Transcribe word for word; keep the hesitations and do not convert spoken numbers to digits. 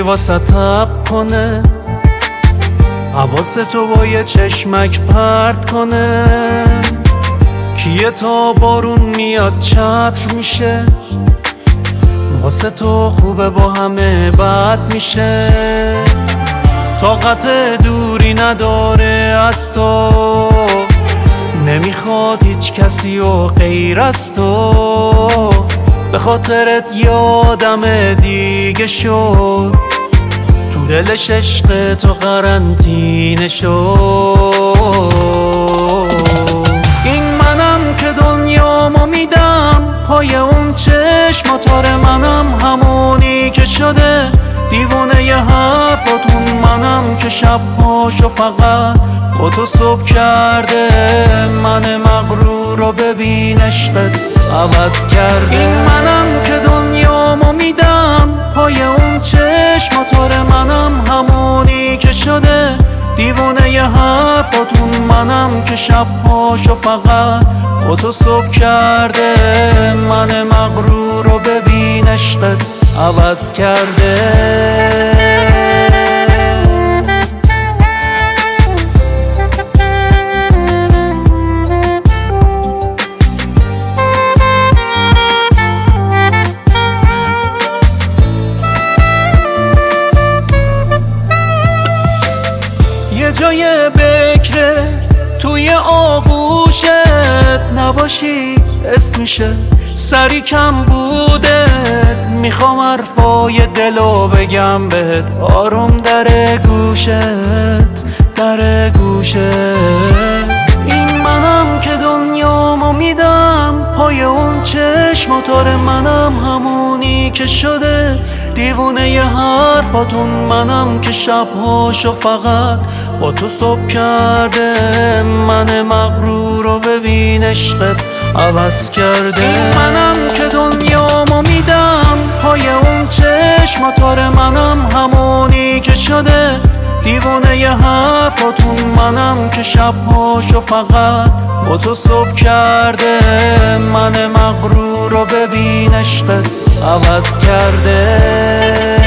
واسه تب کنه، حواس تو با یه چشمک پرت کنه. کیه تا بارون میاد چتر میشه، واسه تو خوبه با همه بد میشه. طاقت دوری نداره از تو، نمیخواد هیچ کسی و غیر از تو. به خاطرت یادم دیگه شد، تو دلش عشق تو قرنطینه شد. این منم که دنیامو میدم پای اون چشم، موتور منم همونی که شده دیوونه ی حرفاتون. منم که شب پاشو فقط با تو صبح کرده، من مغرور رو ببین عشقت عوض کرده. این منم که دنیامو میدم پای اون چشم، موتور منم همونی که شده دیوونه ی حرفاتون. منم که شب پاشو فقط با تو صبح کرده، من مغرور رو ببین عشقت عوض کرده. یه جای بکره توی آغوشت نباشی اسمشه، سری کم بودت. میخوام حرفای دلو بگم بهت، آروم در گوشت در گوشت. این منم که دنیامو میدم پای اون چشم، موتور منم همونی که شده دیوونه ی حرفاتون. منم که شبهاشو فقط با تو صبح کرده، من مغرور رو ببین عشقت عوض کرده. این منم که دنیامو میدم پای اون چشم، موتور منم همونی که شده دیوونه ی حرفاتون. منم که شبهاشو فقط با تو صبح کرده، من مغرور رو ببین عشقت عوض کرده.